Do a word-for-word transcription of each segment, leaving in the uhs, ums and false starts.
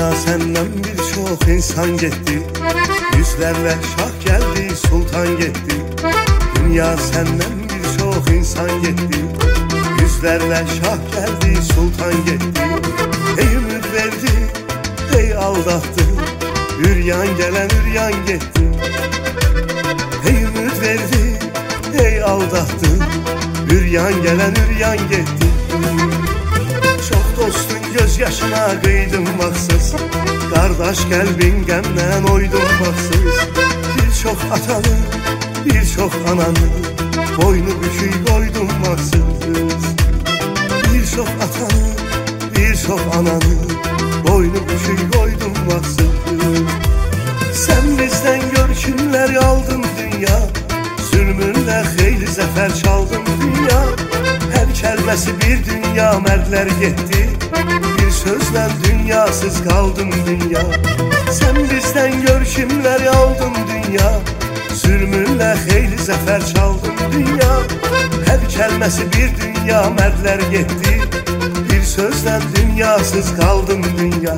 Dünya senden birçok insan gitti, yüzlerle şah geldi, sultan gitti. Dünya senden birçok insan gitti, yüzlerle şah geldi, sultan gitti. Ey ümit verdi, ey aldattı, üryan gelen üryan gitti. Ey ümit verdi, ey aldattı, üryan gelen üryan gitti. Çok dostun göz yaşına kıydım baksız, kardeş kalbin gemden oydum baksız. Birçok atanı, birçok ananı, boynu bükük koydum baksız. Birçok atanı, birçok ananı, boynu bükük koydum baksız. Sen bizden görkümler aldın dünya, zulmünle xeyli zafer çaldın dünya. Her kelmesi bir dünya, mertler gitti, bir sözle dünyasız kaldım dünya. Sen bizden görkümler aldın dünya, zulmünle xeyli zafer çaldın dünya. Her kelmesi bir dünya, mertler gitti, bir sözle dünyasız kaldım dünya.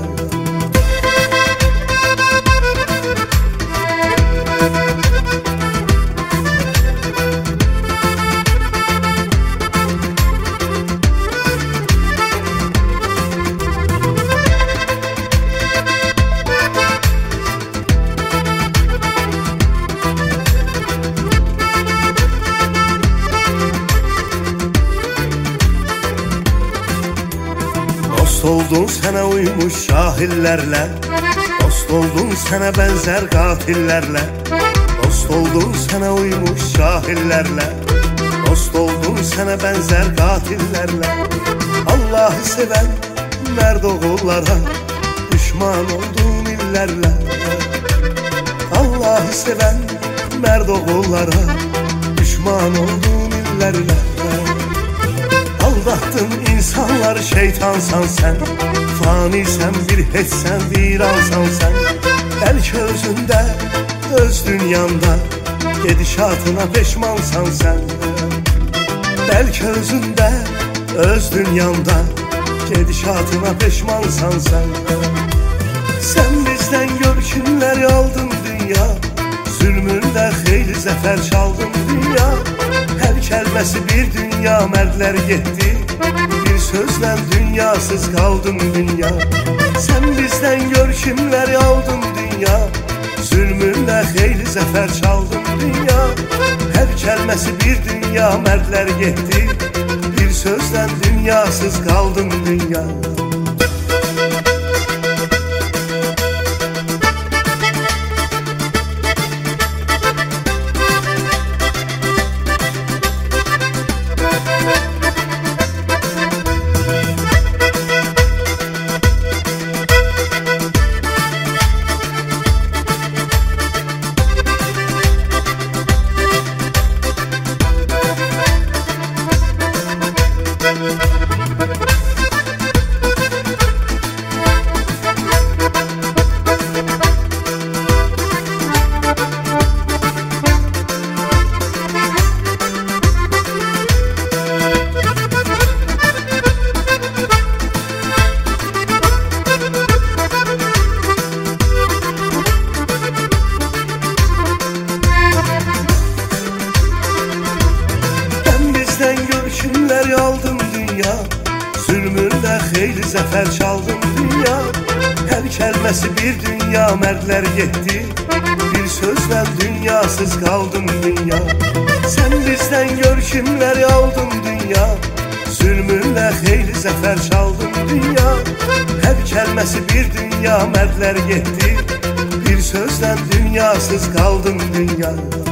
Dost oldun sana uymuş şahillerle, dost oldun sana benzer katillerle. Dost oldun sana uymuş şahillerle, dost oldun sana benzer katillerle. Allah'ı seven merd oğullara, düşman oldun illerle. Allah'ı seven merd oğullara, düşman oldun illerle. Aldattın insanlar, şeytansan sen, fanisen bir hiçsen, viransan sen. Belki özünde, öz dünyanda, gedişatına peşmansan sen. Belki özünde, öz dünyanda, gedişatına peşmansan sen. Sen bizden görkümler aldın dünya, zulmünde xeyli zafer çaldın dünya. Her kelmesi bir dünya, mertler gitti, bir sözle dünyasız kaldım dünya. Sen bizden görkümler aldın dünya, zulmünle xeyli zafer çaldın dünya. Her kelmesi bir dünya, mertler gitti, bir sözle dünyasız kaldım dünya. Görkümler aldım dünya, zulmünde xeyli zafer çaldım dünya. Her kelmesi bir dünya, mertler gitti, bir sözle dünyasız kaldım dünya. Sen bizden görkümler aldın dünya, zulmünle xeyli zafer çaldım dünya. Her kelmesi bir dünya, mertler gitti, bir sözle dünyasız kaldım dünya.